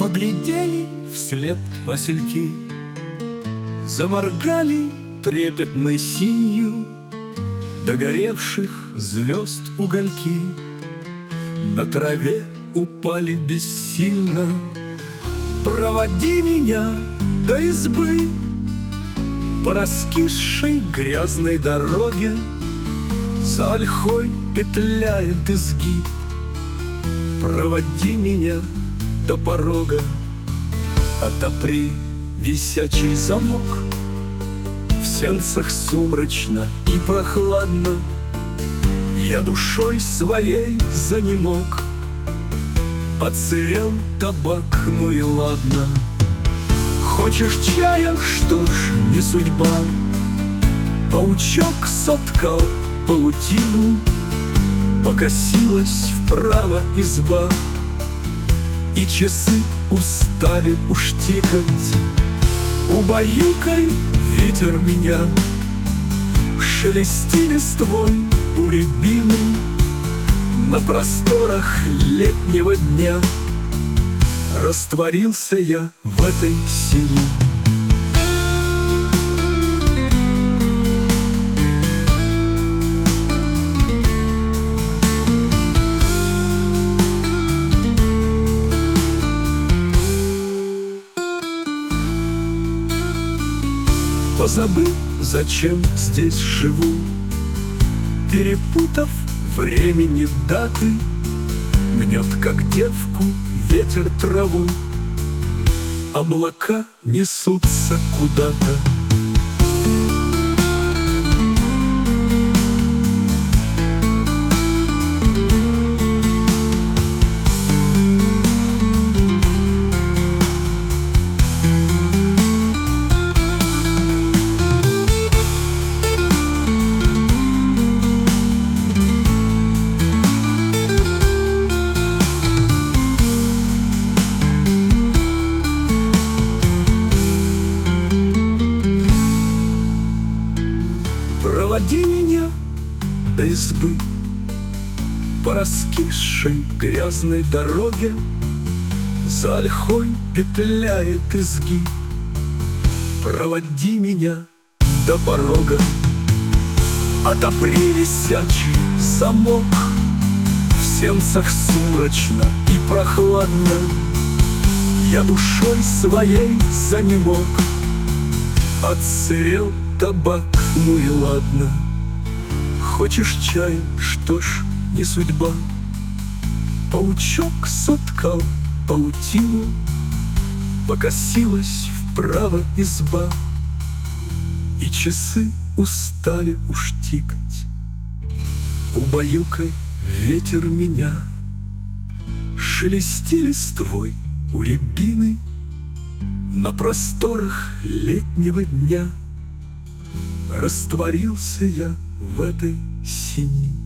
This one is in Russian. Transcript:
Поглядели вслед васильки, заморгали трепетной синью догоревших звезд угольки. На траве упали бессильно. Проводи меня до избы по раскисшей грязной дороге. За ольхой петляет изгиб. Проводи меня до порога. Отопри висячий замок. В сенцах сумрачно и прохладно. Я душой своей занемог. Поцерел табак, ну и ладно. Хочешь чая, что ж, не судьба. Паучок соткал паутину, покосилась вправо изба, и часы устали уж тикать. Убаюкай, ветер, меня, шелести листвой у рябины. На просторах летнего дня растворился я в этой сине. Позабыл, зачем здесь живу, перепутав времени даты. Мнет, как девку, ветер траву, облака несутся куда-то. Проводи меня до избы по раскисшей грязной дороге. За ольхой петляет изгиб. Проводи меня до порога. Отопри висячий замок. В сенцах сумрачно и прохладно. Я душой своей занемог. Отсырел табак, ну и ладно. Хочешь чая, что ж, не судьба. Паучок соткал паутину, покосилась вправо изба, и часы устали уж тикать. Убаюкай, ветер, меня, шелести листвой у рябины. На просторах летнего дня растворился я в этой сине.